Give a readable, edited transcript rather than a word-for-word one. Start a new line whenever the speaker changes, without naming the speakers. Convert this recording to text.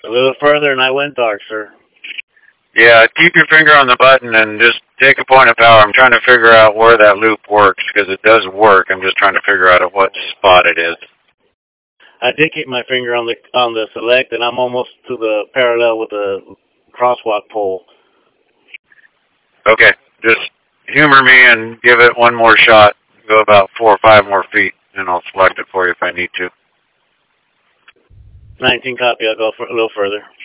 A little further and I went dark, sir.
Yeah, keep your finger on the button and just take a point of power. I'm trying to figure out where that loop works because it does work. I'm just trying to figure out at what spot it is.
I did keep my finger on the select, and I'm almost to the parallel with the crosswalk pole.
Okay, just humor me and give it one more shot. Go about 4 or 5 more feet, and I'll select it for you if I need to.
19 copy. I'll go a little further.